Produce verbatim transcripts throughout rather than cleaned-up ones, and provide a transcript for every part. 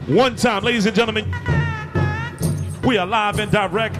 One time, ladies and gentlemen, we are live and direct.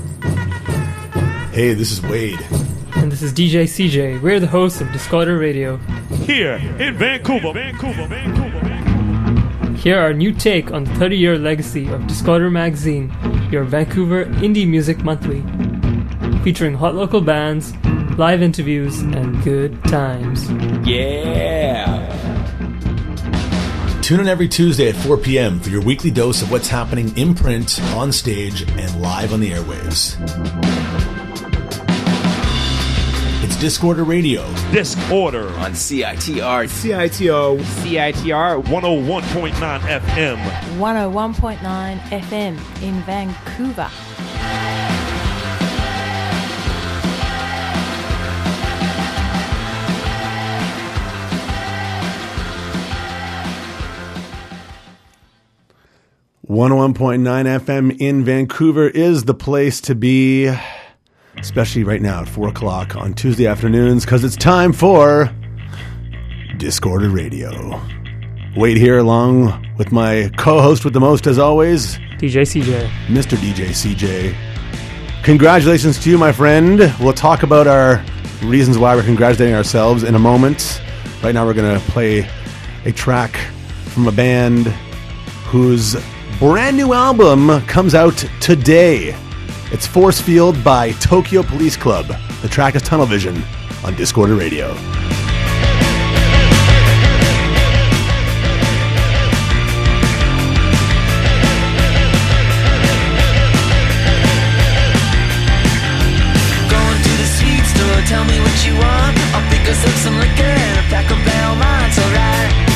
Hey, this is Wade. And this is D J C J. We're the hosts of Discorder Radio. Here in Vancouver, Vancouver, Vancouver, Vancouver. Here our new take on the thirty-year legacy of Discorder Magazine, your Vancouver Indie Music Monthly. Featuring hot local bands, live interviews, and good times. Yeah! Tune in every Tuesday at four p.m. for your weekly dose of what's happening in print, on stage, and live on the airwaves. It's Discorder Radio. Discorder On C I T R. C I T O. C I T R. one oh one point nine F M. one oh one point nine F M in Vancouver. one oh one point nine F M in Vancouver is the place to be, especially right now at four o'clock on Tuesday afternoons, because it's time for Discorder Radio. Wade here along with my co-host with the most, as always, D J C J. Mister D J C J. Congratulations to you, my friend. We'll talk about our reasons why we're congratulating ourselves in a moment. Right now we're going to play a track from a band whose brand new album comes out today. It's Force Field by Tokyo Police Club. The track is Tunnel Vision on Discorder Radio. Going to the sweet store, tell me what you want. I'll pick us up some liquor and a pack of Belmonts, alright.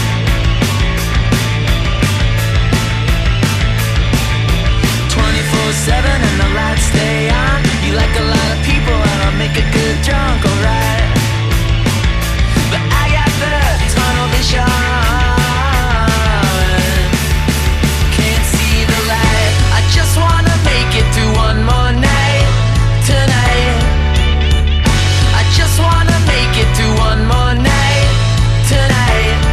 twenty-four seven and the lights stay on. You like a lot of people and I'll make a good drunk, alright. But I got the tunnel vision. Can't see the light. I just wanna make it through one more night tonight. I just wanna make it through one more night tonight.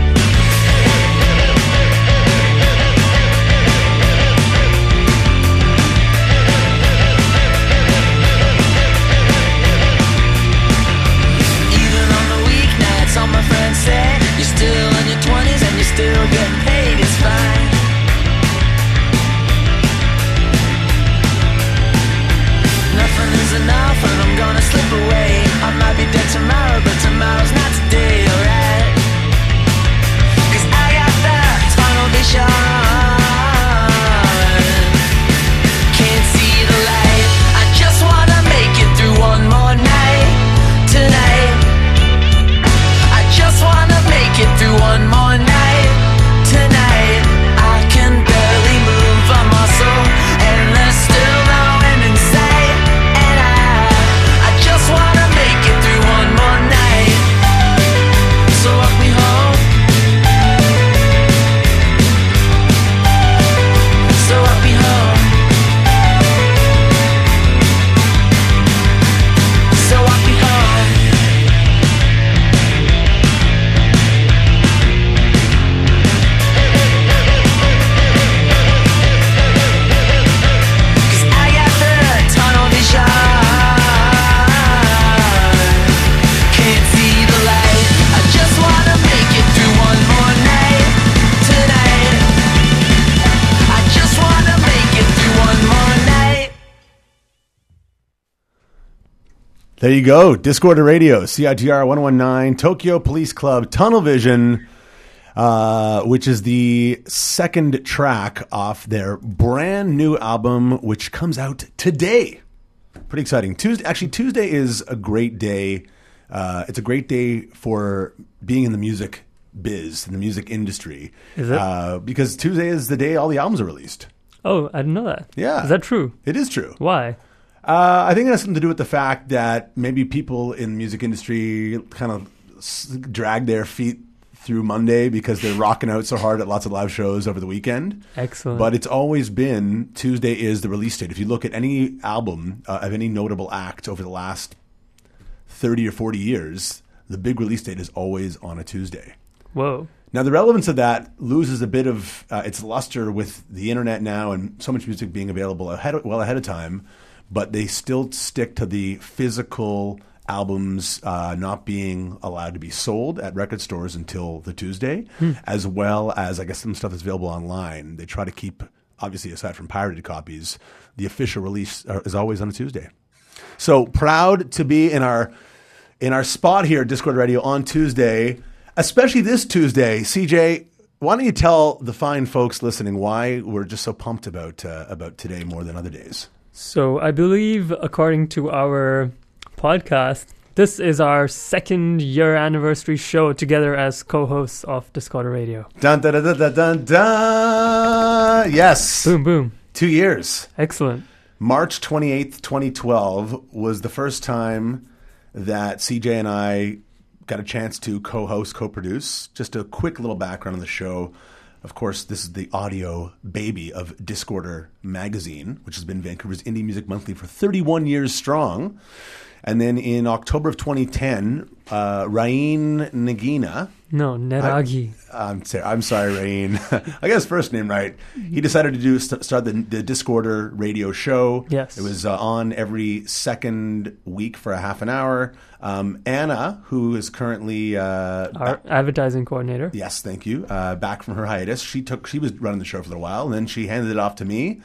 All my friends say you're still in your twenties and you're still getting paid, it's fine. Nothing is enough and I'm gonna slip away. I might be dead tomorrow, but tomorrow's not today, alright? Cause I got that tunnel vision. Can't see the light. I just wanna make it through one more night tonight. Just wanna make it through one more night tonight. I can barely move a muscle and there's still no end in sight. And I, I just wanna make it through one more night. So walk me home. So walk me home. So walk me home. There you go. Discorder Radio, C I T R one oh one point nine, Tokyo Police Club, Tunnel Vision, uh, which is the second track off their brand new album, which comes out today. Pretty exciting. Tuesday, actually, Tuesday is a great day. Uh, it's a great day for being in the music biz, in the music industry. Is it? Uh, because Tuesday is the day all the albums are released. Oh, I didn't know that. Yeah. Is that true? It is true. Why? Uh, I think it has something to do with the fact that maybe people in the music industry kind of s- drag their feet through Monday because they're rocking out so hard at lots of live shows over the weekend. Excellent. But it's always been Tuesday is the release date. If you look at any album uh, of any notable act over the last thirty or forty years, the big release date is always on a Tuesday. Whoa. Now, the relevance of that loses a bit of uh, its luster with the internet now and so much music being available ahead of, well ahead of time, but they still stick to the physical albums uh, not being allowed to be sold at record stores until the Tuesday, hmm. as well as, I guess, some stuff that's available online. They try to keep, obviously, aside from pirated copies, the official release uh, is always on a Tuesday. So proud to be in our in our spot here at Discord Radio on Tuesday, especially this Tuesday. C J, why don't you tell the fine folks listening why we're just so pumped about uh, about today more than other days? So I believe, according to our podcast, this is our second year anniversary show together as co-hosts of Discorder Radio. Dun dun dun dun dun dun. Yes. Boom boom. Two years. Excellent. March twenty-eighth, twenty twelve was the first time that C J and I got a chance to co-host, co-produce. Just a quick little background on the show. Of course, this is the audio baby of Discorder Magazine, which has been Vancouver's Indie Music Monthly for thirty-one years strong. And then in October of twenty ten, uh, Rain Nagina. No, Neragi. I, I'm, sorry, I'm sorry, Rain. I got his first name right. He decided to do st- start the, the Discorder radio show. Yes. It was uh, on every second week for a half an hour. Um, Anna, who is currently uh, our ba- advertising coordinator. Yes, thank you. Uh, back from her hiatus, she took. She was running the show for a little while, and then she handed it off to me.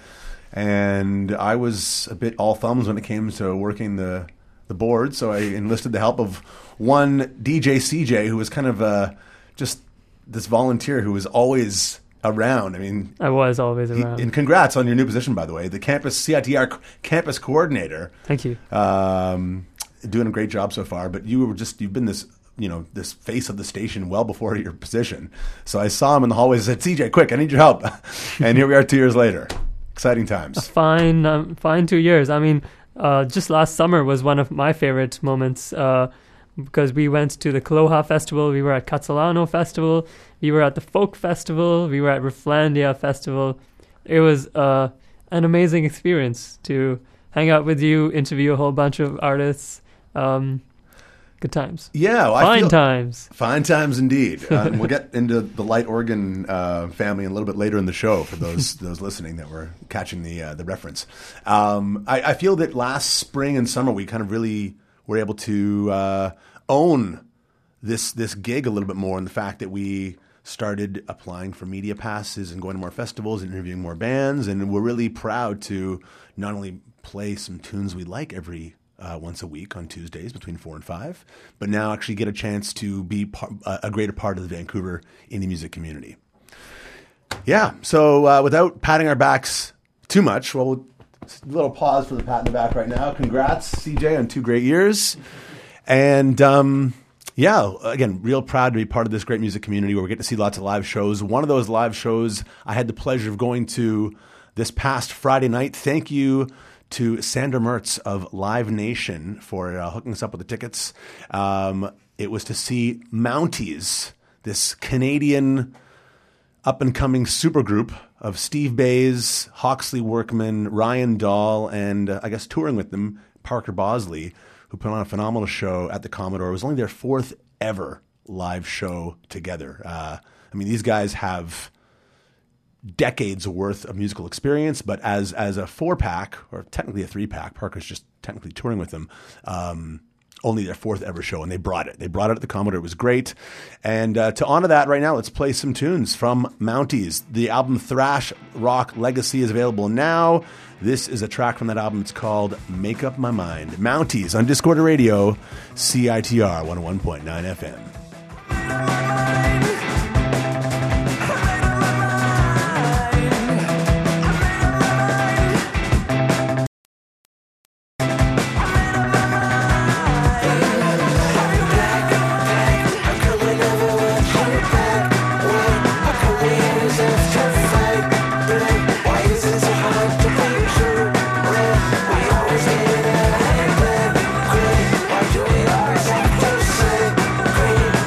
And I was a bit all thumbs when it came to working the. the board, so I enlisted the help of one D J C J, who was kind of uh, just this volunteer who was always around. I mean, I was always he, around. and congrats on your new position, by the way, the campus C I T R campus coordinator. Thank you. Um, doing a great job so far. But you were just you've been this you know this face of the station well before your position. So I saw him in the hallways and said, C J, quick, I need your help. And here we are two years later. Exciting times. A fine, um, fine two years. I mean. Uh, just last summer was one of my favorite moments uh, because we went to the Kaloha Festival, we were at Katsalano Festival, we were at the Folk Festival, we were at Rifflandia Festival. It was uh, an amazing experience to hang out with you, interview a whole bunch of artists. Um, good times. Yeah. Well, I fine feel, times. Fine times indeed. Uh, we'll get into the light organ uh, family a little bit later in the show for those those listening that were catching the uh, the reference. Um, I, I feel that last spring and summer we kind of really were able to uh, own this this gig a little bit more, and the fact that we started applying for media passes and going to more festivals and interviewing more bands, and we're really proud to not only play some tunes we like every Uh, once a week on Tuesdays between four and five, but now actually get a chance to be par- a greater part of the Vancouver indie music community. Yeah, so uh, without patting our backs too much, well, we'll a little pause for the pat in the back right now. Congrats, C J, on two great years. And um, yeah, again, real proud to be part of this great music community where we get to see lots of live shows. One of those live shows I had the pleasure of going to this past Friday night. Thank you to Sandra Mertz of Live Nation for uh, hooking us up with the tickets. Um, it was to see Mounties, this Canadian up-and-coming supergroup of Steve Bays, Hawksley Workman, Ryan Dahl, and uh, I guess touring with them, Parker Bosley, who put on a phenomenal show at the Commodore. It was only their fourth ever live show together. Uh, I mean, these guys have decades worth of musical experience, but as as a four pack or technically a three pack, Parker's just technically touring with them. Um, only their fourth ever show, and they brought it. They brought it at the Commodore. It was great. And uh, to honor that, right now, let's play some tunes from Mounties. The album Thrash Rock Legacy is available now. This is a track from that album. It's called Make Up My Mind. Mounties on Discorder Radio, C I T R one oh one point nine F M. Green,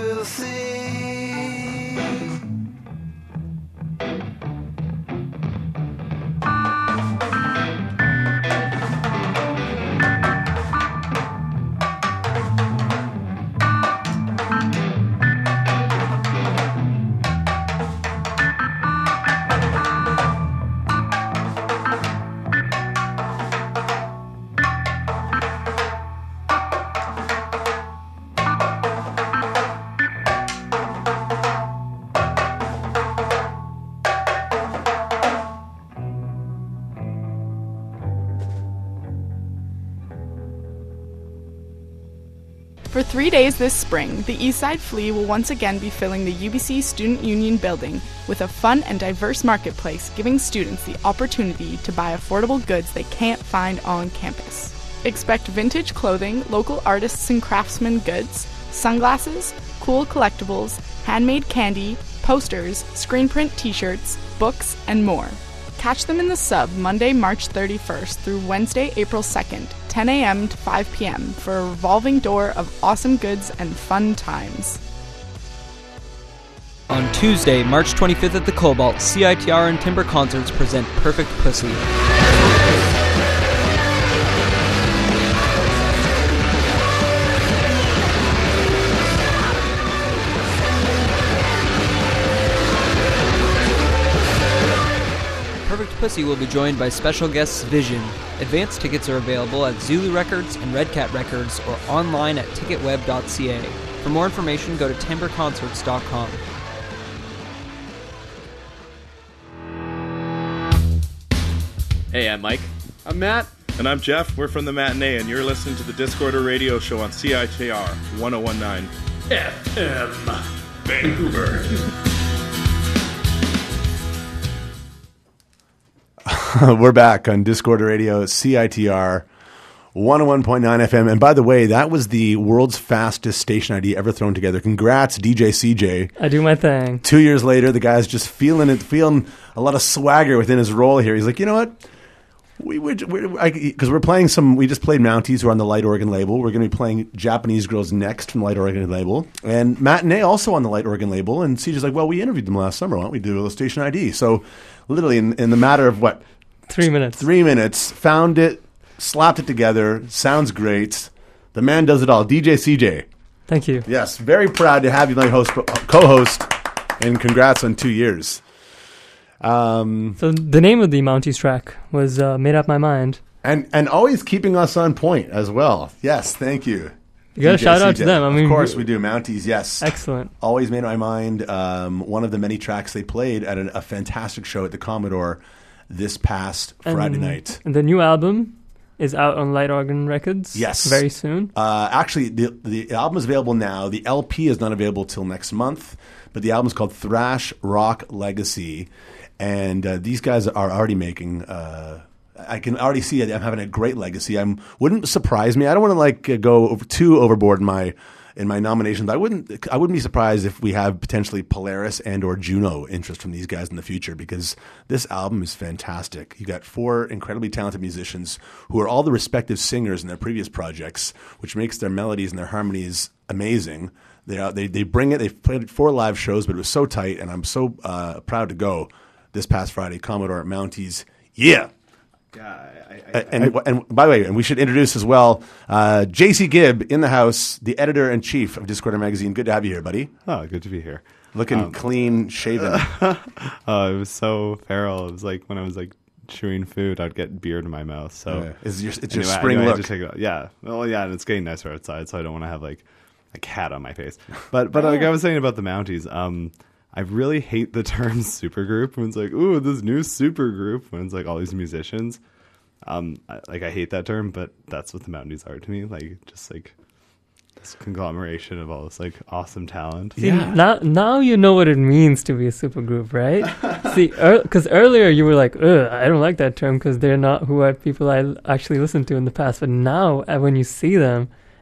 we'll see. For three days this spring, the Eastside Flea will once again be filling the U B C Student Union building with a fun and diverse marketplace, giving students the opportunity to buy affordable goods they can't find on campus. Expect vintage clothing, local artists and craftsmen goods, sunglasses, cool collectibles, handmade candy, posters, screen print t-shirts, books, and more. Catch them in the Sub Monday, March thirty-first through Wednesday, April second, ten a.m. to five p.m. for a revolving door of awesome goods and fun times. On Tuesday, March twenty-fifth at the Cobalt, C I T R and Timber Concerts present Perfect Pussy. Perfect Pussy will be joined by special guests Vision. Advance tickets are available at Zulu Records and Red Cat Records or online at ticket web dot c a. For more information, go to timber concerts dot com. Hey, I'm Mike. I'm Matt. And I'm Jeff. We're from the Matinee, and you're listening to the Discorder Radio Show on C I T R one oh one point nine F M Vancouver. We're back on Discorder Radio, C I T R one oh one point nine F M. And by the way, that was the world's fastest station I D ever thrown together. Congrats, D J C J. I do my thing. Two years later, the guy's just feeling it, feeling a lot of swagger within his role here. He's like, you know what? We would, because we're playing some, we just played Mounties, who are on the Light Organ label. We're going to be playing Japanese Girls next from the Light Organ label. And Matinee also on the Light Organ label. And C J's like, well, we interviewed them last summer. Why don't we do a little station I D? So literally in, in the matter of what? Three minutes. Three minutes. Found it, slapped it together. Sounds great. The man does it all. D J C J. Thank you. Yes, very proud to have you my host, co-host, and congrats on two years. Um, so the name of the Mounties track was uh, Made Up My Mind. And and always keeping us on point as well. Yes, thank you. You got to shout out to them. I mean, of course we do. Mounties, yes. Excellent. Always Made Up My Mind. Um, one of the many tracks they played at a, a fantastic show at the Commodore this past Friday and, night. And the new album is out on Light Organ Records. Yes. Very soon. Uh, actually, the, the album is available now. The L P is not available till next month, but the album is called Thrash Rock Legacy. And uh, these guys are already making... Uh, I can already see it. I'm having a great legacy. I wouldn't surprise me. I don't want to like uh, go over, too overboard in my in my nominations. But I wouldn't. I wouldn't be surprised if we have potentially Polaris and or Juno interest from these guys in the future, because this album is fantastic. You got four incredibly talented musicians who are all the respective singers in their previous projects, which makes their melodies and their harmonies amazing. They are, they they bring it. They've played four live shows, but it was so tight, and I'm so uh, proud to go this past Friday. Commodore Mounties, yeah. Yeah, I, I, and, I, and by the way, and we should introduce as well, uh, J C Gibb in the house, the editor-in-chief of Discorder Magazine. Good to have you here, buddy. Oh, good to be here. Looking um, clean shaven. Oh, it was so feral. It was like when I was like chewing food, I'd get beard in my mouth. So yeah. it's your, it's anyway, your spring anyway, look. Take it yeah. Well, yeah, and it's getting nicer outside, so I don't want to have like a cat on my face. But but like I was saying about the Mounties, um, I really hate the term supergroup when it's like, ooh, this new supergroup, when it's like all these musicians. Um, I, like I hate that term, but that's what the Mounties are to me. Like just like this conglomeration of all this like awesome talent. See, yeah. Now, now you know what it means to be a supergroup, right? See, because er, earlier you were like, ugh, I don't like that term because they're not who are people I actually listened to in the past. But now, uh, when you see them,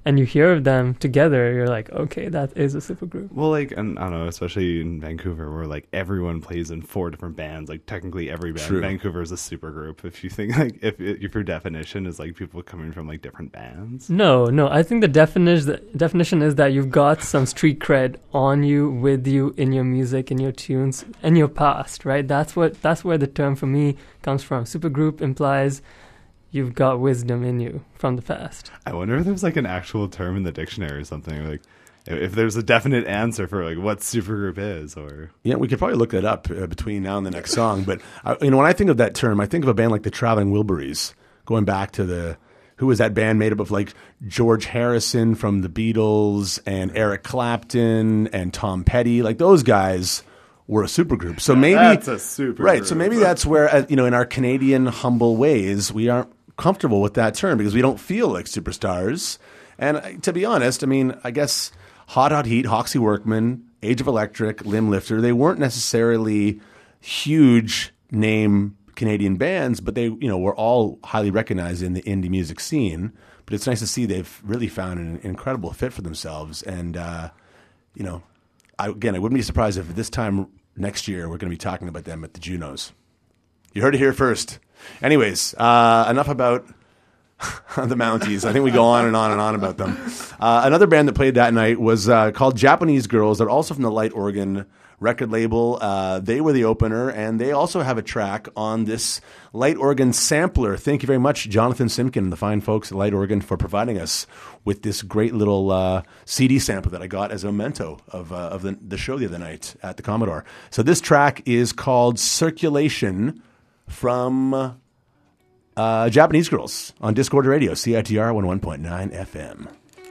and you hear them together, you're like, okay, that is a supergroup. Well, like, and I don't know, especially in Vancouver, where like everyone plays in four different bands. Like, technically, every band True. in Vancouver is a supergroup. If you think like if if your definition is like people coming from like different bands. No, no. I think the definition the definition is that you've got some street cred on you, with you, in your music, in your tunes, and your past, right? That's what that's where the term for me comes from. Supergroup implies you've got wisdom in you from the past. I wonder if there's like an actual term in the dictionary or something, like if there's a definite answer for like what supergroup is. Or yeah, we could probably look that up uh, between now and the next song. But uh, you know, when I think of that term, I think of a band like the Traveling Wilburys, going back to the who was that band made up of like George Harrison from the Beatles and Eric Clapton and Tom Petty, like those guys were a supergroup. So maybe that's a supergroup, right? So maybe that's where uh, you know, in our Canadian humble ways, we aren't comfortable with that term because we don't feel like superstars. And uh, to be honest, I mean, I guess Hot Hot Heat, Hoxie Workman, Age of Electric, Limb Lifter, they weren't necessarily huge name Canadian bands, but they, you know, were all highly recognized in the indie music scene. But it's nice to see they've really found an incredible fit for themselves. And, uh, you know, I, again, I wouldn't be surprised if this time next year we're going to be talking about them at the Junos. You heard it here first. Anyways, uh, enough about the Mounties. I think we go on and on and on about them. Uh, another band that played that night was uh, called Japanese Girls. They're also from the Light Organ record label. Uh, they were the opener, and they also have a track on this Light Organ sampler. Thank you very much, Jonathan Simkin and the fine folks at Light Organ, for providing us with this great little uh, C D sampler that I got as a memento of, uh, of the, the show the other night at the Commodore. So this track is called Circulation from uh, Japanese Girls on Discord Radio, C I T R one oh one point nine F M.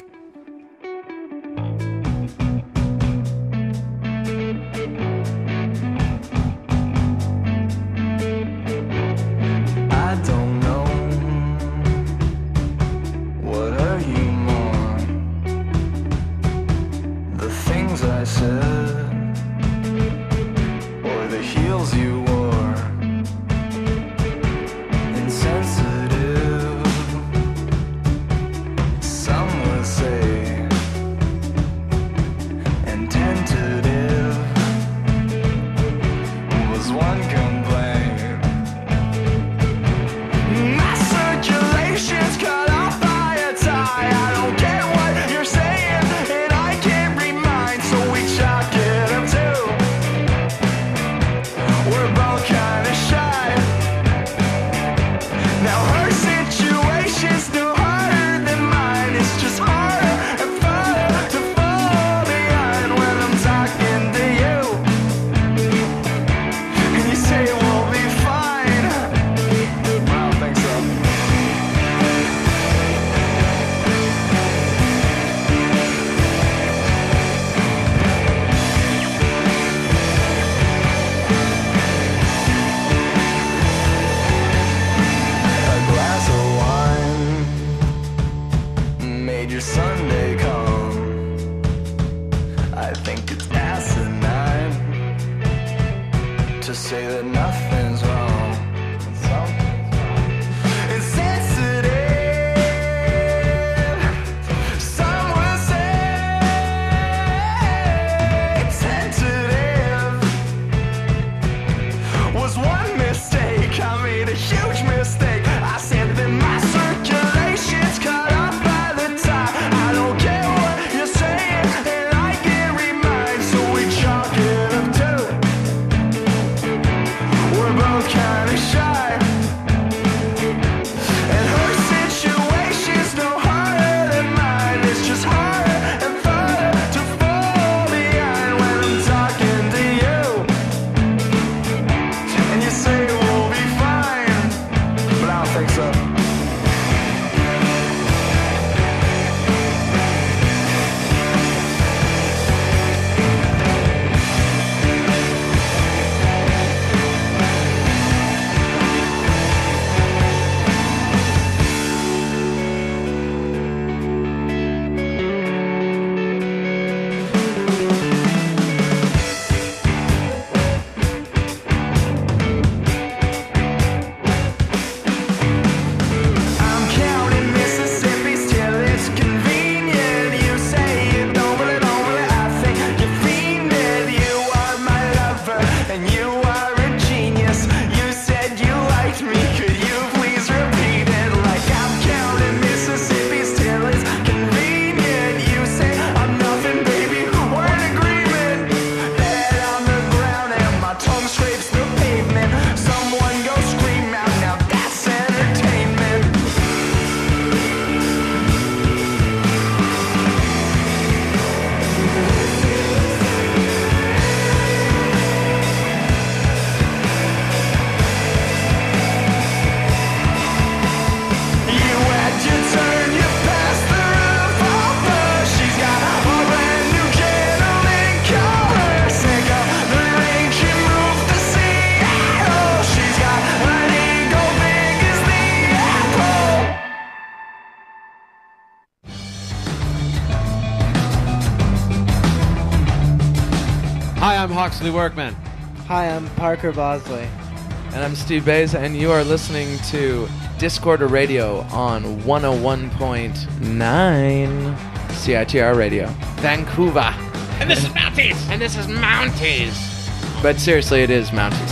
I don't know what hurt you more, the things I said or the heels you wore. Insensitive, some would say, and tentative was one complaint. My circulation's cut off by a tie. I don't get what you're saying, and I can't read mine, so we chalk it up too. We're both kinda shy. Now her situation's still harder than mine. It's just harder and farther to fall behind when I'm talking to you, and you say we'll be fine. I don't think so. A glass of wine made your Sunday come. I think it's asinine to say that nothing's wrong. Insensitive, some would say. Tentative was one mistake. I made a huge mistake. I said that my circulation's cut off by the tie. I don't care what you're saying, and I can't read mine, so we chalk it up too. We're Hi, I'm Hawksley Workman. Hi, I'm Parker Bosley. And I'm Steve Bays, and you are listening to Discorder Radio on one oh one point nine C I T R Radio, Vancouver. And this is Mounties! And this is Mounties! But seriously, it is Mounties.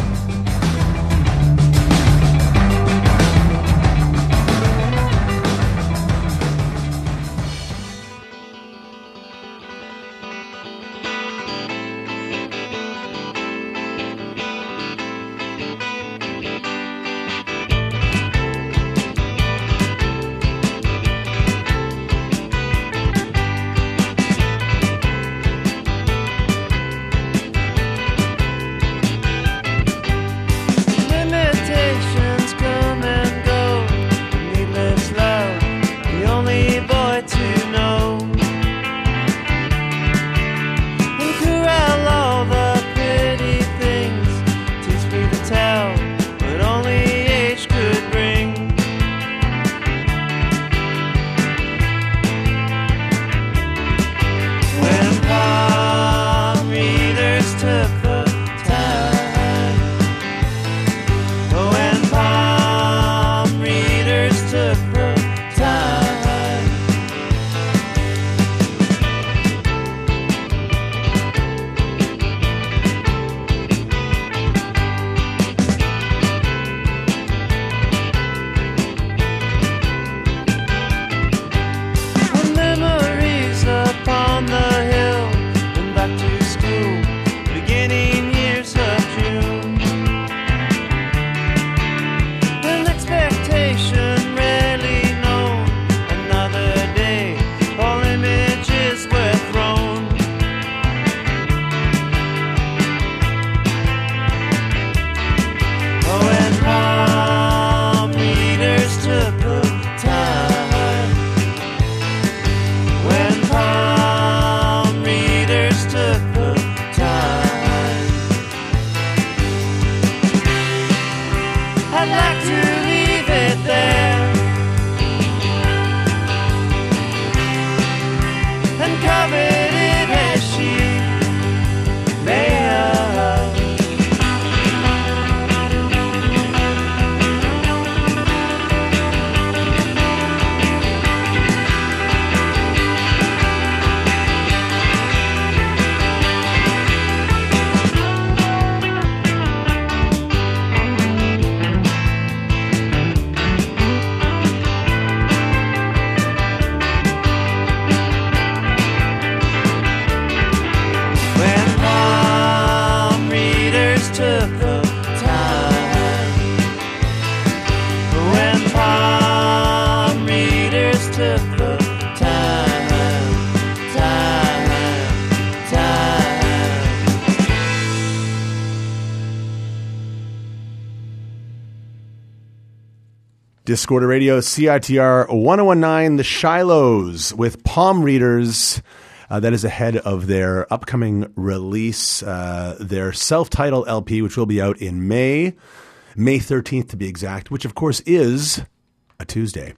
Discorder Radio, C I T R one oh one point nine, The Shilohs with Palm Readers. Uh, that is ahead of their upcoming release, uh, their self-titled L P, which will be out in May, May thirteenth to be exact, which of course is a Tuesday.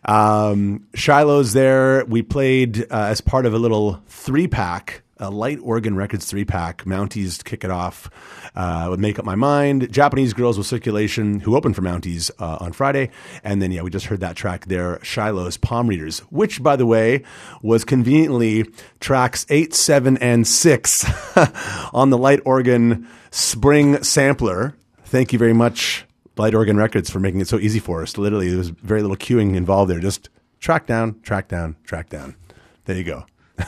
Um, Shiloh's there. We played uh, as part of a little three-pack, a Light Organ Records three-pack. Mounties to kick it off uh, with Make Up My Mind, Japanese Girls with Circulation, who opened for Mounties uh, on Friday. And then, yeah, we just heard that track there, Shiloh's Palm Readers, which, by the way, was conveniently tracks eight, seven, and six on the Light Organ Spring Sampler. Thank you very much, Light Organ Records, for making it so easy for us. Literally, there was very little queuing involved there. Just track down, track down, track down. There you go.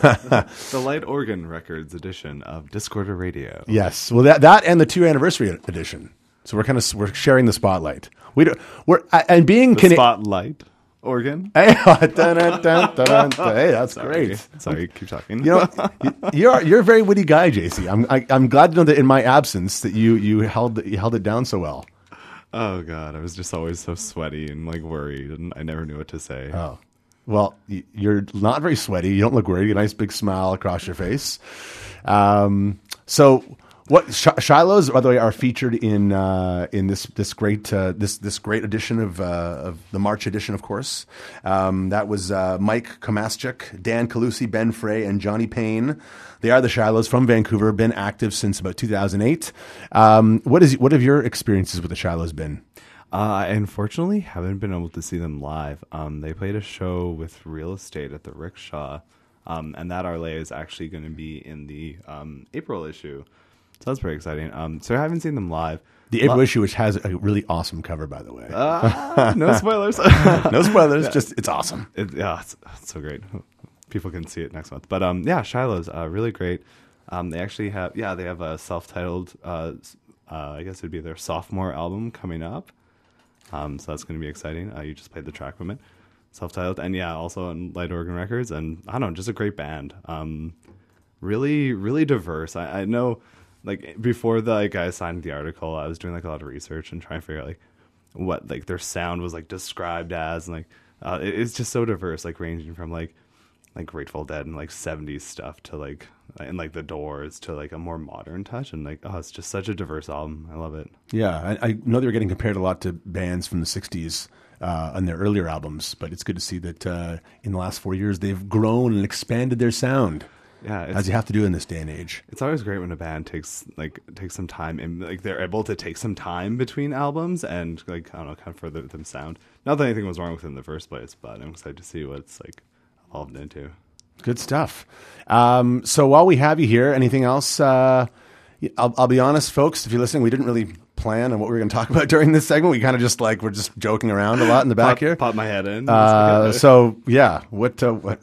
The Light Organ Records edition of Discorder Radio. Yes, well, that that and the two anniversary edition. So we're kind of we're sharing the spotlight. We do, we're and being the Cana- spotlight organ. Hey, dun, dun, dun, dun, dun. Hey, that's Sorry. great. Sorry, keep talking. You know, you're you're a very witty guy, J C. I'm I, I'm glad to know that in my absence that you you held you held it down so well. Oh God, I was just always so sweaty and like worried, and I never knew what to say. Oh. Well, you're not very sweaty. You don't look worried. You have a nice big smile across your face. Um, so What Sh- Shiloh's, by the way, are featured in uh, in this this great uh, this this great edition of uh, of the March edition, of course. Um, that was uh, Mike Komaschuk, Dan Calusi, Ben Frey, and Johnny Payne. They are the Shilohs from Vancouver. Been active since about two thousand eight. Um, what is what have your experiences with the Shilohs been? Uh, I unfortunately haven't been able to see them live. Um, they played a show with Real Estate at the Rickshaw, um, and that Arlay is actually going to be in the um, April issue. So that's pretty exciting. Um, so I haven't seen them live. The April Lo- issue, which has a really awesome cover, by the way. Uh, no spoilers. no spoilers. Yeah. Just it's awesome. It, yeah, it's, it's so great. People can see it next month. But um, yeah, Shiloh's uh, really great. Um, they actually have yeah they have a self-titled uh, uh, I guess it'd be their sophomore album coming up. Um, so that's going to be exciting. Uh, you just played the track from it, self-titled, and yeah, also on Light Organ Records. And I don't know, just a great band. Um, really, really diverse. I, I know. Like before the like I signed the article, I was doing like a lot of research and trying to figure out like what like their sound was like described as, and like uh, it, it's just so diverse, like ranging from like like Grateful Dead and like seventies stuff to like and like the Doors to like a more modern touch, and like oh, it's just such a diverse album. I love it. Yeah, I, I know they were getting compared a lot to bands from the sixties uh, on their earlier albums, but it's good to see that uh, in the last four years they've grown and expanded their sound. Yeah, as you have to do in this day and age. It's always great when a band takes like takes some time and like they're able to take some time between albums and like I don't know, kind of further them sound. Not that anything was wrong with it in the first place, but I'm excited to see what it's like evolved into. Good stuff. Um, so while we have you here, anything else? Uh, I'll, I'll be honest, folks. If you're listening, we didn't really plan on what we were going to talk about during this segment. We kind of just like we're just joking around a lot in the back pop, here. Pop my head in. Uh, so yeah, what? Uh, what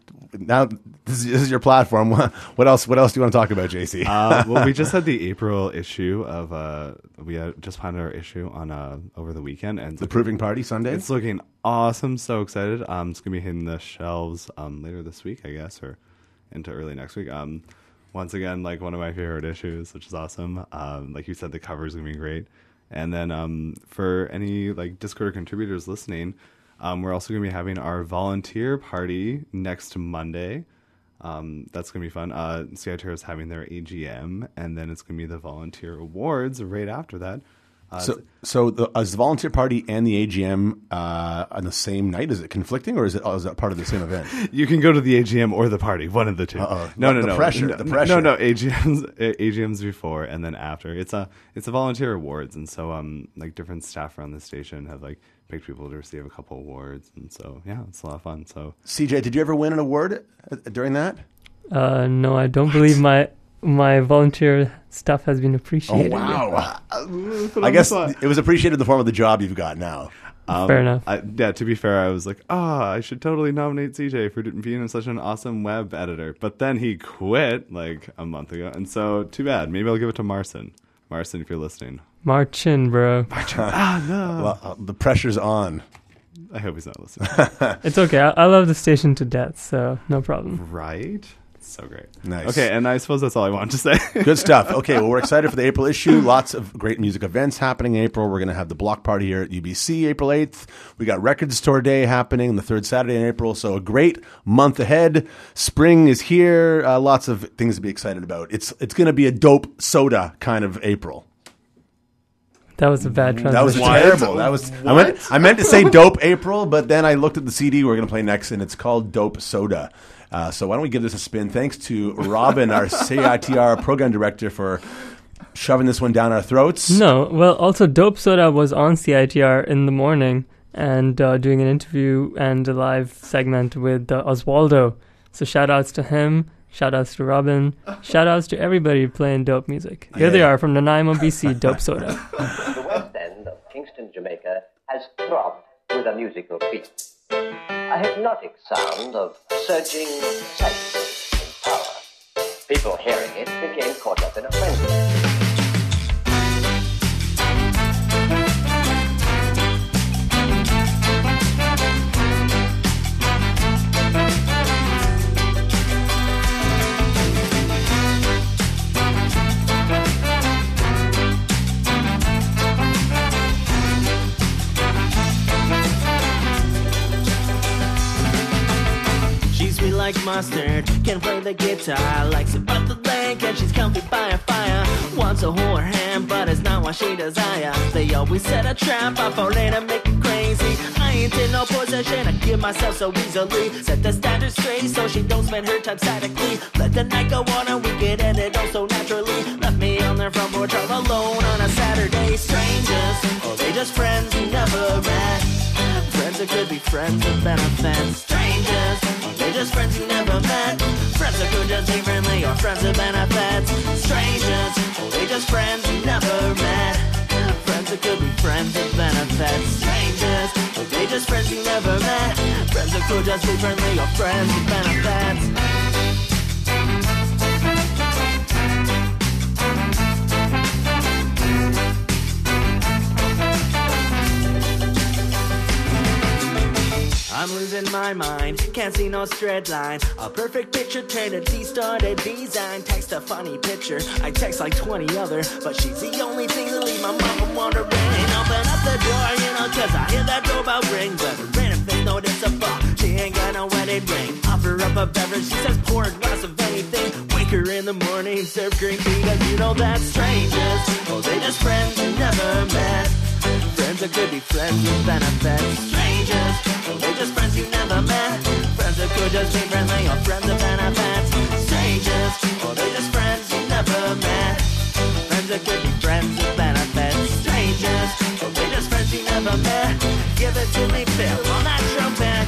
now this is, this is your platform. What else? What else do you want to talk about, J C? uh, well, we just had the April issue of uh, we had just found our issue on uh, over the weekend, and the Proving Party Sunday. It's looking awesome. So excited. Um, it's gonna be hitting the shelves um later this week, I guess, or into early next week. Um, once again, like one of my favorite issues, which is awesome. Um, like you said, the cover is gonna be great. And then um, for any like Discord contributors listening. Um, we're also going to be having our volunteer party next Monday. Um, that's going to be fun. Uh, C I T R is having their A G M, and then it's going to be the volunteer awards right after that. Uh, so, so the, is the volunteer party and the A G M uh, on the same night? Is it conflicting, or is it oh, is that part of the same event? You can go to the A G M or the party, one of the two. Uh-oh. No, no, the no. Pressure, no, the pressure. No, no. A G Ms, A G Ms before and then after. It's a it's a volunteer awards, and so um like different staff around the station have like picked people to receive a couple awards, and so yeah, it's a lot of fun. So C J, did you ever win an award during that? Uh, no, I don't what? believe my. My volunteer stuff has been appreciated. Oh, wow. I guess it was appreciated in the form of the job you've got now. Um, fair enough. I, yeah, to be fair, I was like, ah, oh, I should totally nominate C J for being such an awesome web editor. But then he quit like a month ago. And so, too bad. Maybe I'll give it to Marcin. Marcin, if you're listening. Marcin, bro. Marcin. ah, no. Well, uh, the pressure's on. I hope he's not listening. It's okay. I, I love the station to death, so no problem. Right? So great. Nice. Okay, and I suppose that's all I wanted to say. Good stuff. Okay, well, we're excited for the April issue. Lots of great music events happening in April. We're going to have the block party here at U B C April eighth. We got Record Store Day happening the third Saturday in April. So a great month ahead. Spring is here. Uh, lots of things to be excited about. It's it's going to be a dope soda kind of April. That was a bad transition. That was terrible. That was I meant, I meant to say Dope April, but then I looked at the C D we're going to play next, and it's called Dope Soda. Uh, so why don't we give this a spin? Thanks to Robin, our C I T R program director, for shoving this one down our throats. No, well, also Dope Soda was on C I T R in the morning and uh, doing an interview and a live segment with uh, Oswaldo. So shout outs to him. Shout outs to Robin. Shout outs to everybody playing dope music. Here yeah. they are from Nanaimo, B C, Dope Soda. The west end of Kingston, Jamaica has throbbed with a musical beat. A hypnotic sound of surging sights and power. People hearing it became caught up in a frenzy. Like mustard, can play the guitar, likes it up the lake, and she's comfy by a fire. to hold her hand, but it's not what she desires. They always set a trap, I fall in and make it crazy. I ain't in no possession, I give myself so easily. Set the standard straight so she don't spend her time statically. Let the night go on and we get ended all so naturally. Left me on their front porch all alone on a Saturday. Strangers, oh they just friends you never met. Friends that could be friends with benefits. Strangers, oh they just friends you never met. Friends that could just be friendly or friends with benefits. Strangers, oh they just friends you never met. Friends that could be friends with benefits. Strangers, oh they just friends you never met. Friends that could just be friendly or friends with benefits. I'm losing my mind, can't see no straight line. A perfect picture turned a distorted design. Text a funny picture, I text like twenty other, but she's the only thing that leave my mama wondering. Open up the door, you know, cause I hear that doorbell ring. But the random thing noticeable, she ain't got no wedding ring. Offer up a beverage, she says pour a glass of anything. Wake her in the morning, serve green tea, cause you know that strangers, oh they just friends you never met. Friends that could be friends with benefits. Strangers, oh they just friends you never met. Friends that could just be friendly or friends with benefits. Strangers, oh they just friends you never met. Friends that could be friends with benefits. Strangers, oh they just friends you never met. Give it to me, Phil, on that trumpet.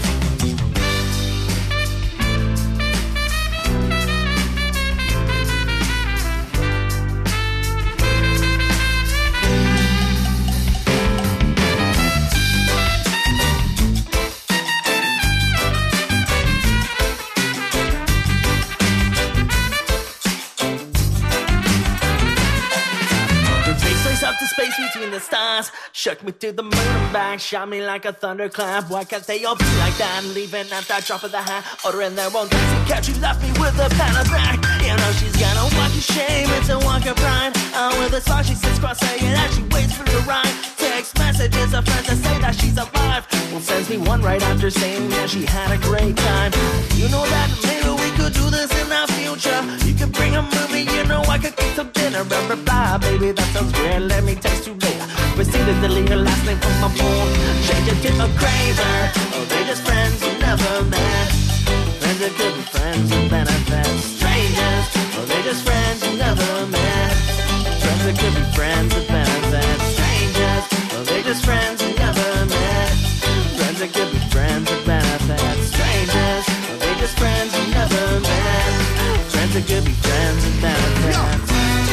Up to space between the stars, shook me to the moon and back, shot me like a thunderclap. Why can't they all be like that? Leaving at that drop of the hat, ordering their own dancing catch. You left me with a pat of back. You know she's gonna walk your shame, it's a walk of pride. Uh, with a song she sits cross-legged and she waits for the ride. Text messages of friends that say that she's alive. Well, sends me one right after saying that she had a great time. You know that maybe we could do this in the future. You could bring a movie, you know I could cook some dinner and reply, baby that sounds great. Let me text you later. Proceed to delete her last name from my phone. Change it to a craver. Oh, they're just friends you never met. Friends that could be friends with benefits. Strangers. Oh, they're just friends you never met. Friends that could be friends with benefits. Strangers. Oh, they're just friends you never met. Friends that could be friends with benefits. Strangers. Oh, they're just friends you never met. Friends that could be friends with benefits.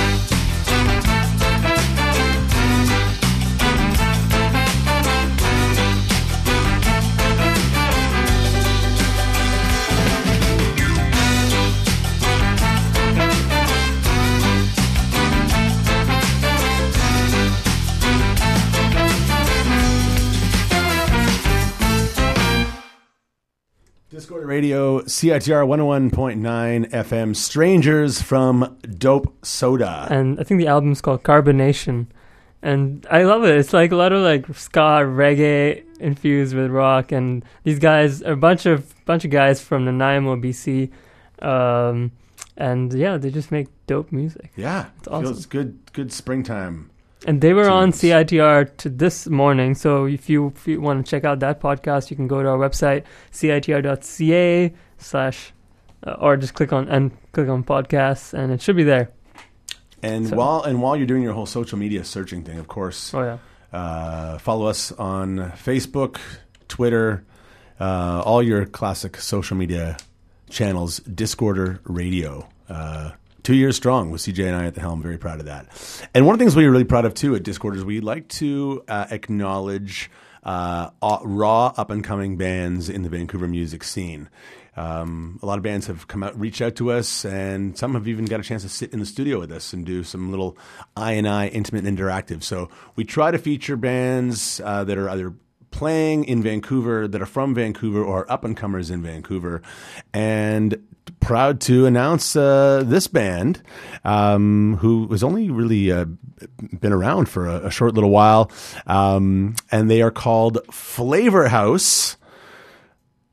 Discord Radio, C I T R one oh one point nine F M, Strangers from Dope Soda. And I think the album's called Carbonation. And I love it. It's like a lot of like ska, reggae infused with rock. And these guys are a bunch of bunch of guys from Nanaimo, B C. Um, and yeah, they just make dope music. Yeah. It's awesome. Feels good, good springtime. And they were tunes. on C I T R to this morning, so if you, if you want to check out that podcast, you can go to our website, C I T R dot C A slash, uh, or just click on and click on podcasts, and it should be there. And So- while and while you're doing your whole social media searching thing, of course, Oh, yeah. uh, follow us on Facebook, Twitter, uh, all your classic social media channels. Discorder Radio. Uh, Two years strong with C J and I at the helm. Very proud of that. And one of the things we're really proud of, too, at Discord is we like to uh, acknowledge uh, uh, raw, up-and-coming bands in the Vancouver music scene. Um, a lot of bands have come out, reached out to us, and some have even got a chance to sit in the studio with us and do some little I and I intimate and interactive. So we try to feature bands uh, that are either playing in Vancouver, that are from Vancouver, or up-and-comers in Vancouver. And proud to announce uh, this band, um, who has only really uh, been around for a, a short little while, um, and they are called Flavor House.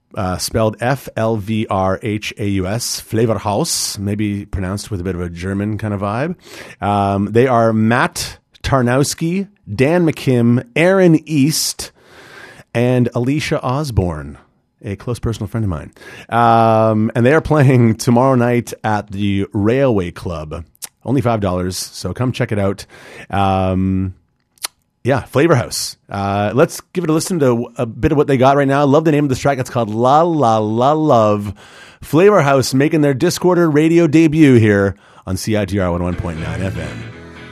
uh, spelled F L V R H A U S, Flavorhaus, maybe pronounced with a bit of a German kind of vibe. Um, they are Matt Tarnowski, Dan McKim, Aaron East, and Alicia Osborne, a close personal friend of mine. Um, and they are playing tomorrow night at the Railway Club. Only five dollars, so come check it out. Um, yeah, Flavorhaus. Uh, let's give it a listen to a bit of what they got right now. I love the name of this track. It's called La La La Love. Flavorhaus making their Discorder radio debut here on C I T R one oh one point nine F M.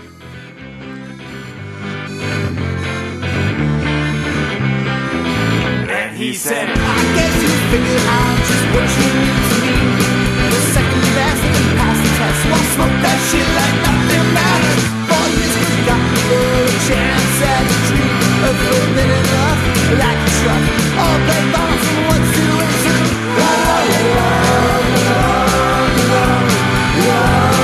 And he said, I guess you figured out just what you need to me. The second best and you pass the test. Well, smoke that shit like nothing matters. Four years forgotten for a chance at a dream. A foot minute enough, like a truck. All play bombs and what's two and two. La la la la la la la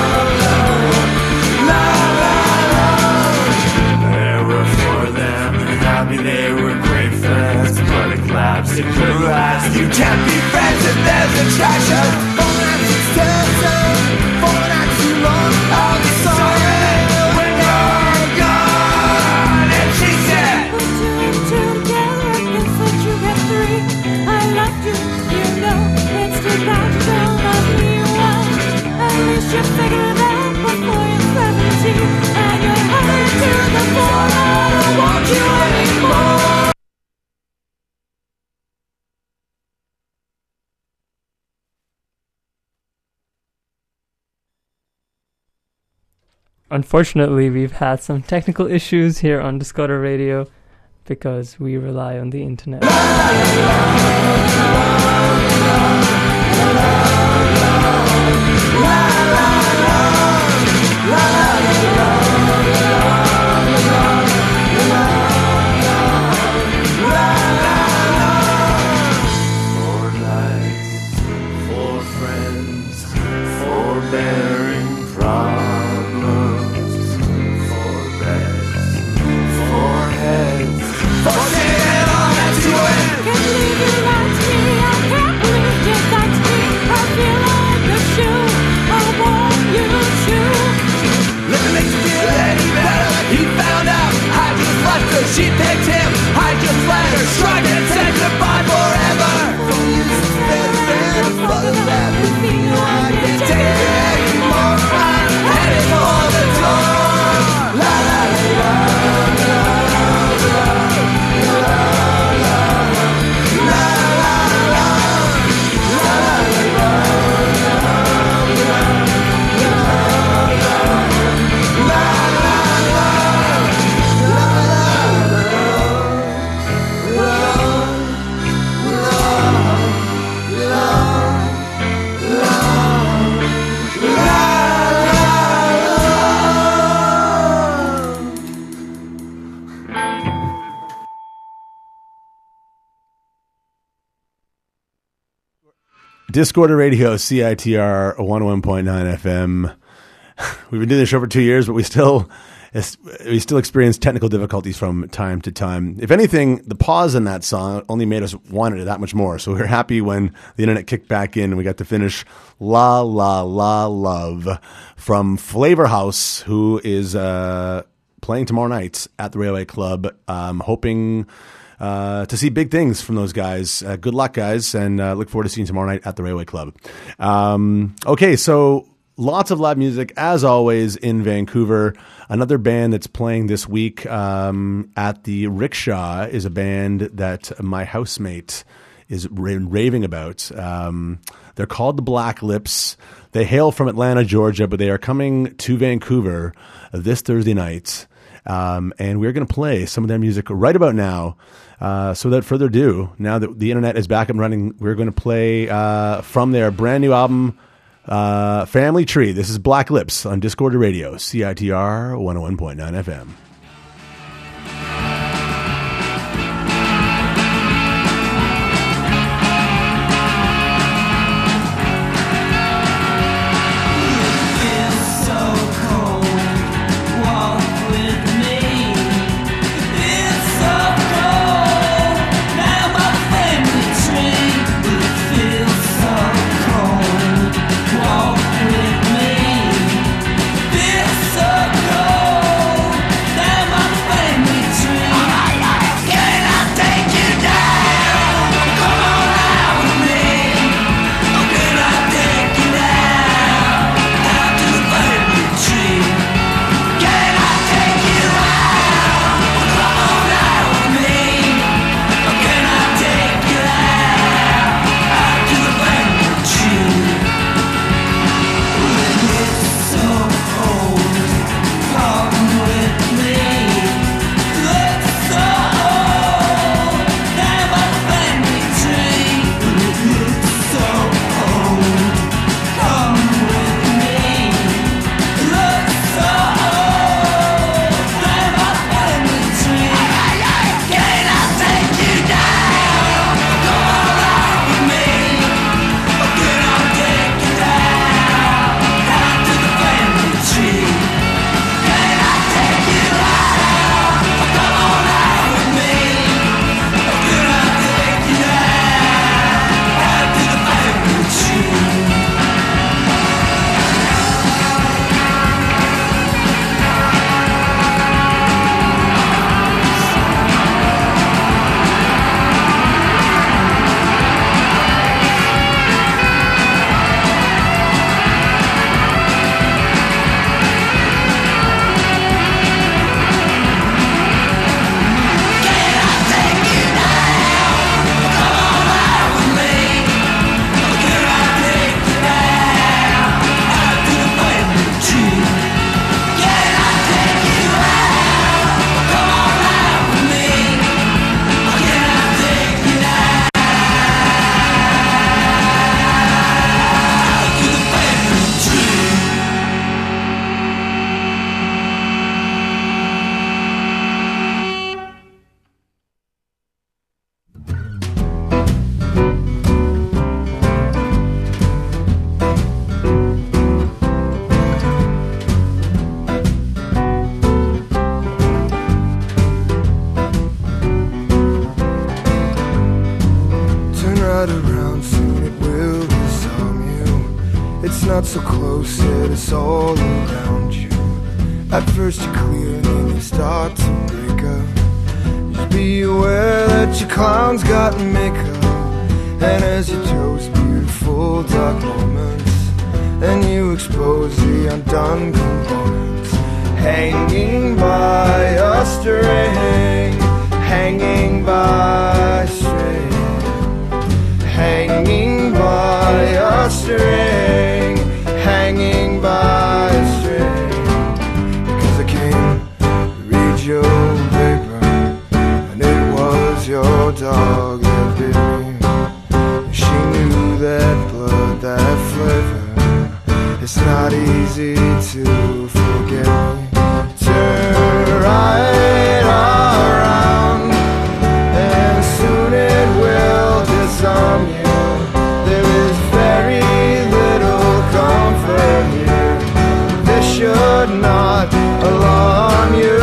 la la la. There were four of them, and happy they were great friends. But it collapsed, it couldn't last. You can't be friends if there's attraction. Four nights it's terrible, four nights too long. I'll be sorry when you're gone. And she said, put two and two together, I guess that you get three. I loved you, you know, it's too bad you don't love me well. At least you figured it out before you're seventeen. And you're headed to the floor, I don't want you anymore. Unfortunately, we've had some technical issues here on Discoder Radio because we rely on the internet. Four nights, four friends, four bearing problems, four beds, four heads, four dead on that to it. Can't believe you liked me, I can't believe you liked me. I feel like a shoe, I want you to. Let me make you feel any better. He found out I just left her, she picked him, I just let her, tried to say goodbye forever. From you to best friend, for the love of me, no I can't take it anymore. I'm headed for the door. La la la la la la la la la la Discorder Radio, C I T R one oh one point nine F M. We've been doing this show for two years, but we still we still experience technical difficulties from time to time. If anything, the pause in that song only made us want it that much more. So we were happy when the internet kicked back in and we got to finish La La La Love from Flavorhaus, who is uh, playing tomorrow night at the Railway Club. Um, hoping... Uh, to see big things from those guys. Uh, good luck, guys, and uh, look forward to seeing you tomorrow night at the Railway Club. Um, okay, so lots of live music, as always, in Vancouver. Another band that's playing this week um, at the Rickshaw is a band that my housemate is ra- raving about. Um, they're called the Black Lips. They hail from Atlanta, Georgia, but they are coming to Vancouver this Thursday night. Um, and we're going to play some of their music right about now. Uh, so without further ado, now that the internet is back up and running, we're going to play uh, from their brand new album, uh, Family Tree. This is Black Lips on Discorder Radio, C I T R one oh one point nine F M. It's so cold, now my family tree. not so close, yet it's all around you. At first you're clear and then you start to break up. Just be aware that your clown's got makeup, and as you chose beautiful dark moments, and you expose the undone components, hanging by a string, hanging by a string, hanging by a string, hanging by a string. Because I came to read your paper, and it was your dog that bit me. She knew that blood, that flavor. It's not easy to forget me. Turn right around, and soon it will disarm you. There is very little comfort here. This should not alarm you.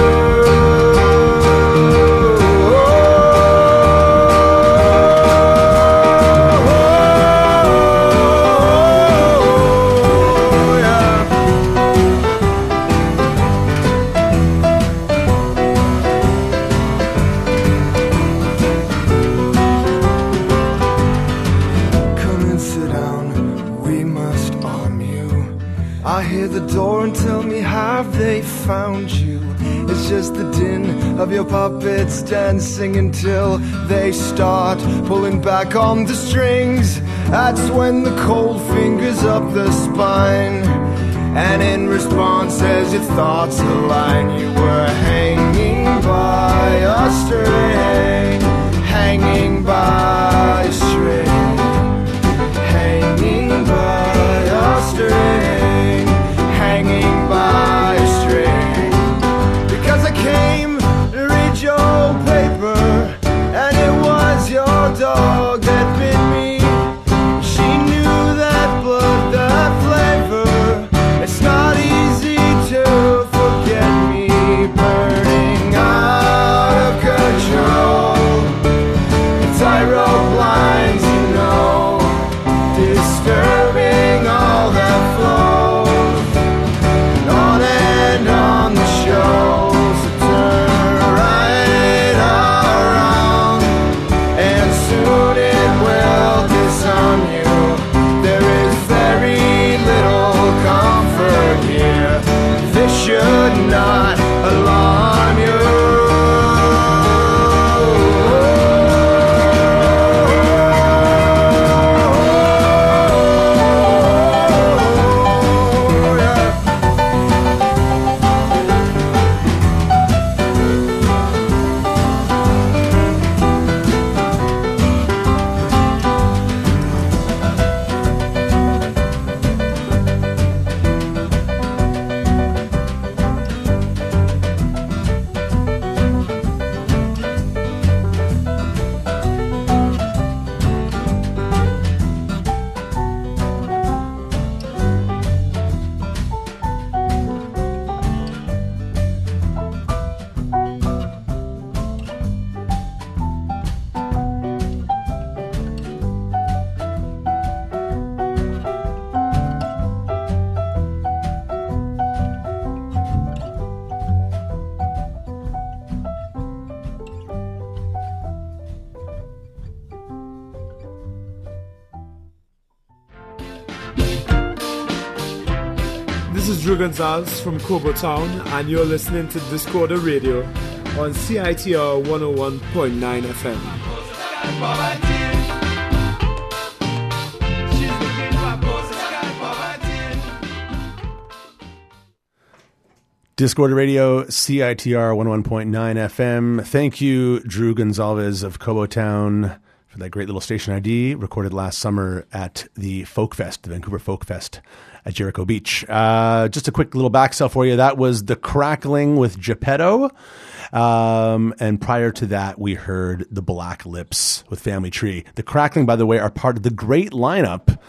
Found you. It's just the din of your puppets dancing until they start pulling back on the strings. That's when the cold fingers up the spine, and in response as your thoughts align, you were hanging by a string, hanging by a string, hanging by a string, hanging by a string. Because I came to read your paper, and it was your dog that bit me. She knew that blood, that flavor. It's not easy to forget me, burning out of control. Tyrope lines, you know, disturbing all that flows, and on and on the show. Should not alarm you. This is Drew Gonzalez from Cobo Town, and you're listening to Discorder Radio on C I T R one oh one point nine F M. Discorder Radio, C I T R one oh one point nine F M. Thank you, Drew Gonzalez of Cobo Town, for that great little station I D recorded last summer at the Folk Fest, the Vancouver Folk Fest at Jericho Beach. Uh, just a quick little back sell for you. That was The Crackling with Geppetto. Um, and prior to that, we heard The Black Lips with Family Tree. The Crackling, by the way, are part of the great lineup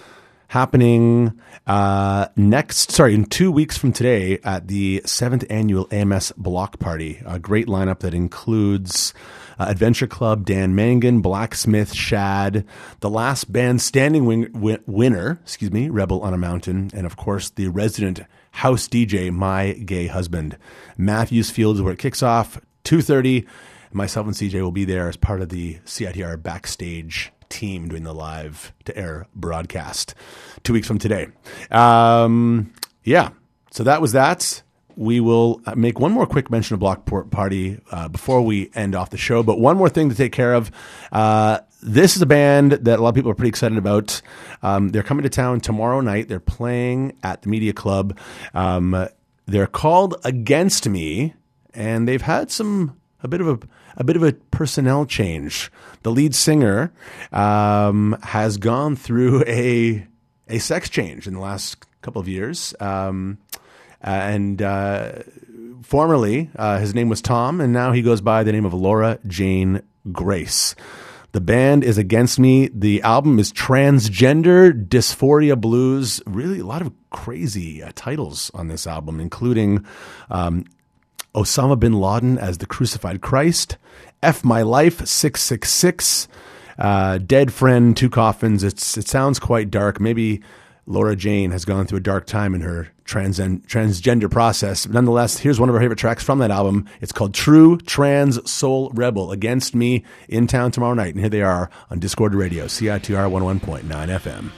happening uh, next, sorry, in two weeks from today at the seventh Annual A M S Block Party. A great lineup that includes uh, Adventure Club, Dan Mangan, Blacksmith, Shad, the last band standing wing, win, winner, excuse me, Rebel on a Mountain, and of course the resident house D J, My Gay Husband. Matthews Field is where it kicks off, two thirty. Myself and C J will be there as part of the C I T R backstage team doing the live to air broadcast two weeks from today. Um, yeah, so that was that. We will make one more quick mention of Block Party uh, before we end off the show, but one more thing to take care of. Uh, this is a band that a lot of people are pretty excited about. Um, they're coming to town tomorrow night. They're playing at the Media Club. Um, they're called Against Me, and they've had some a bit of a a bit of a personnel change. The lead singer um, has gone through a a sex change in the last couple of years. Um, and uh, formerly, uh, his name was Tom, and now he goes by the name of Laura Jane Grace. The band is Against Me. The album is Transgender Dysphoria Blues. Really a lot of crazy uh, titles on this album, including um, Osama bin Laden as the Crucified Christ, F My Life, six six six, uh, Dead Friend, Two Coffins. It's It sounds quite dark. Maybe Laura Jane has gone through a dark time in her trans- transgender process. But nonetheless, here's one of our favorite tracks from that album. It's called True Trans Soul Rebel, Against Me, in town tomorrow night. And here they are on Discord Radio, C I T R one oh one point nine F M.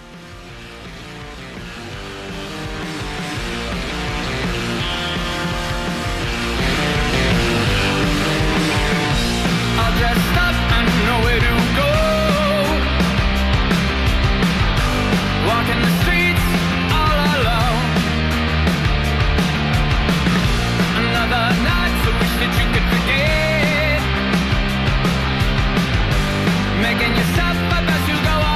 Making yourself up as you go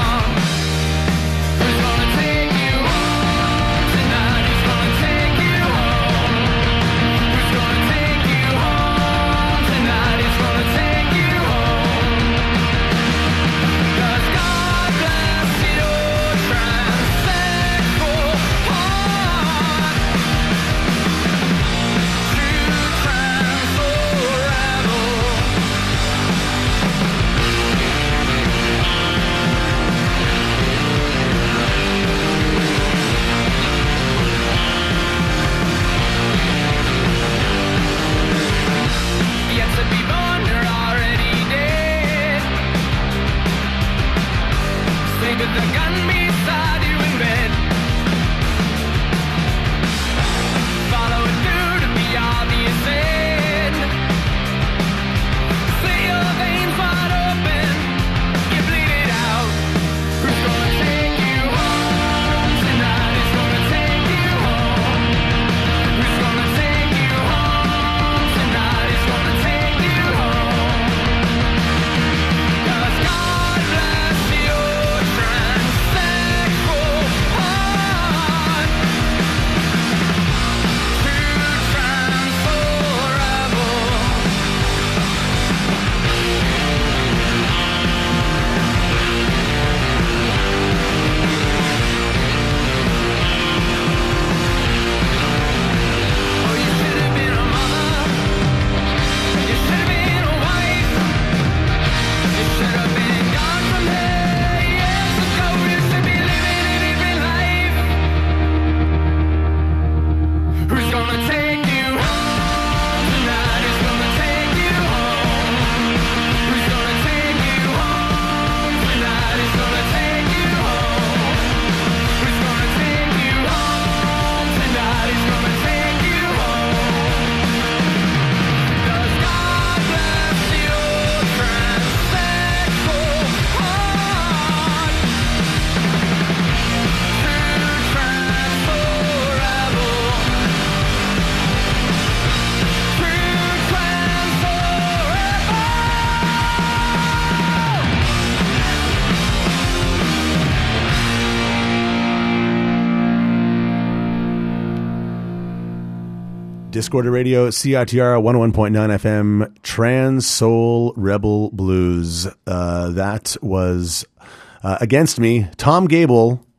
Discorder Radio, C I T R one oh one point nine F M, Trans Soul Rebel Blues. Uh, that was uh, Against Me. Tom Gable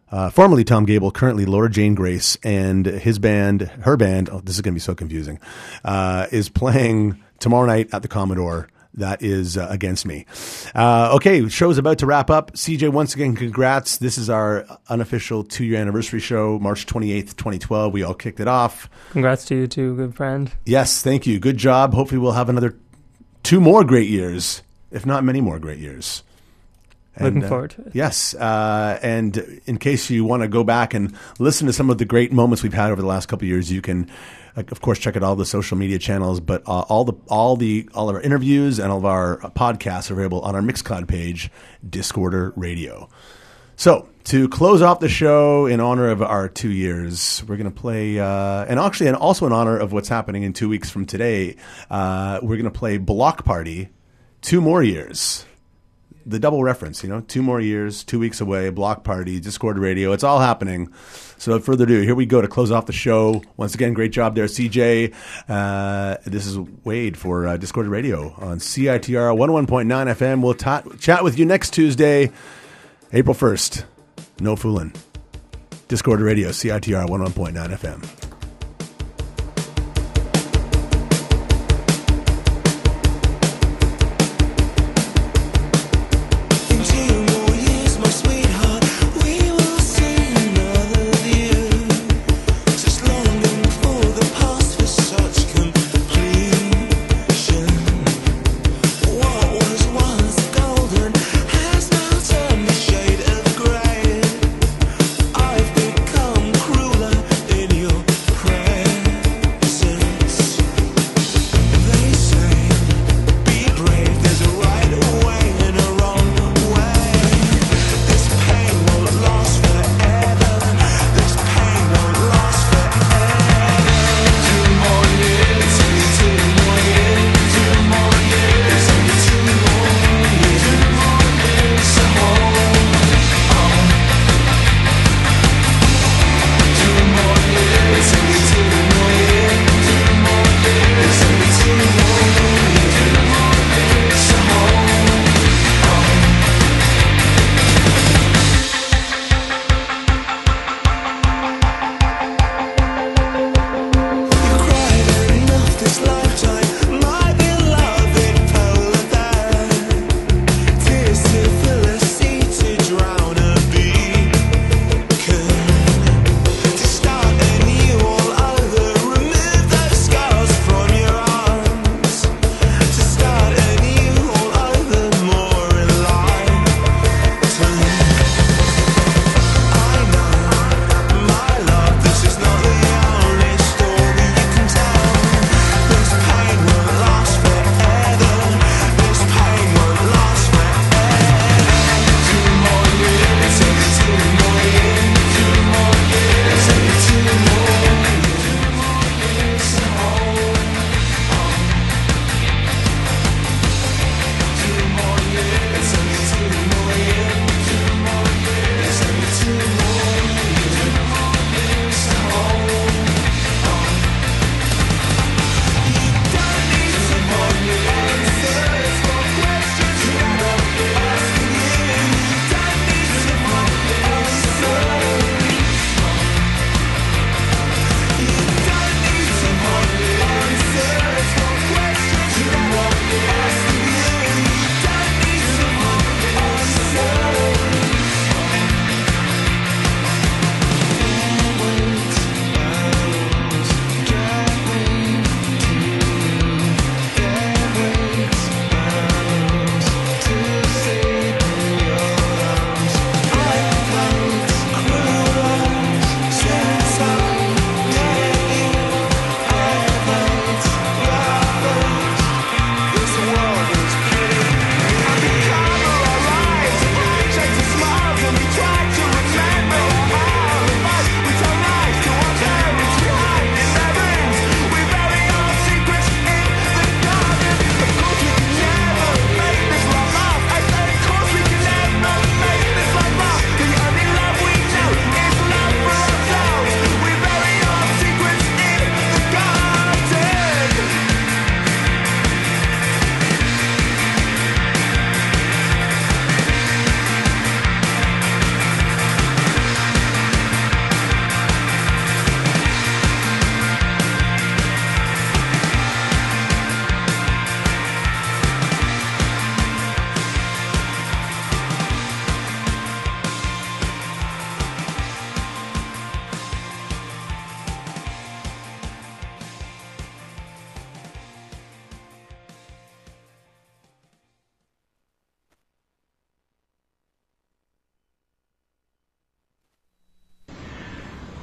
uh, formerly Tom Gable, currently Laura Jane Grace, and his band, her band, oh, this is going to be so confusing, uh, is playing tomorrow night at the Commodore. That is uh, Against Me. Uh, okay, show's about to wrap up. C J, once again, congrats. This is our unofficial two-year anniversary show, March twenty-eighth, twenty twelve. We all kicked it off. Congrats to you too, good friend. Yes, thank you. Good job. Hopefully we'll have another two more great years, if not many more great years. And, Looking forward to it. Uh, yes. Uh, and in case you want to go back and listen to some of the great moments we've had over the last couple of years, you can, uh, of course, check out all the social media channels. But uh, all the all the all of our interviews and all of our podcasts are available on our Mixcloud page, Discorder Radio. So to close off the show in honor of our two years, we're going to play, uh, and actually, and also in honor of what's happening in two weeks from today, uh, we're going to play Block Party, Two More Years. The double reference, you know, two more years, two weeks away, Block Party, Discord Radio. It's all happening. So without further ado, here we go to close off the show. Once again, great job there, C J. Uh, this is Wade for uh, Discord Radio on C I T R one oh one point nine F M. We'll ta- chat with you next Tuesday, April first. No fooling. Discord Radio, C I T R one oh one point nine F M. I've become crueler in your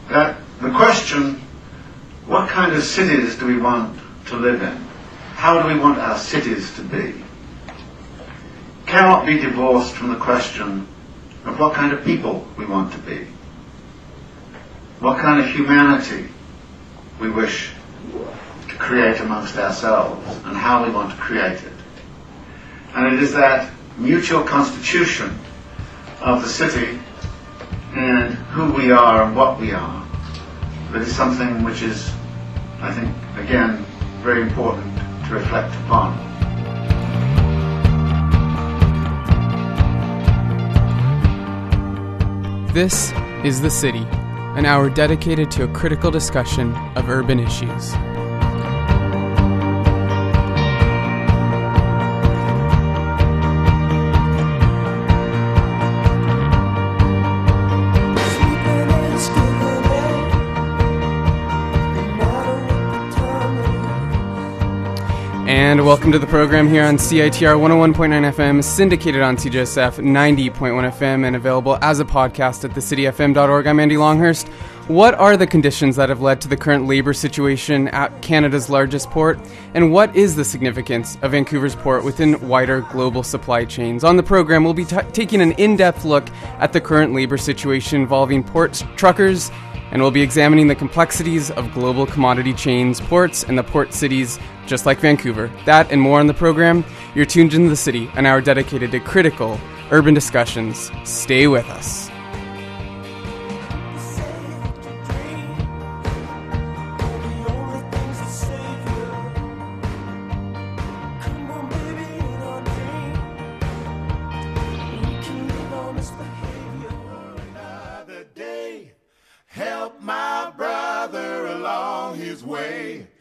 that the question, what kind of cities do we want to live in? How do we want our cities to be? Cannot be divorced from the question of what kind of people we want to be. What kind of humanity we wish to create amongst ourselves and how we want to create it. And it is that mutual constitution of the city and who we are and what we are that is something which is, I think, again, very important to reflect upon. This is The City, an hour dedicated to a critical discussion of urban issues. And welcome to the program here on C I T R one oh one point nine F M, syndicated on C J S F ninety point one F M, and available as a podcast at the city f m dot org. I'm Andy Longhurst. What are the conditions that have led to the current labour situation at Canada's largest port? And what is the significance of Vancouver's port within wider global supply chains? On the program, we'll be t- taking an in-depth look at the current labour situation involving port truckers, and we'll be examining the complexities of global commodity chains, ports, and the port cities just like Vancouver. That and more on the program. You're tuned into The City, an hour dedicated to critical urban discussions. Stay with us. Help my brother along his way.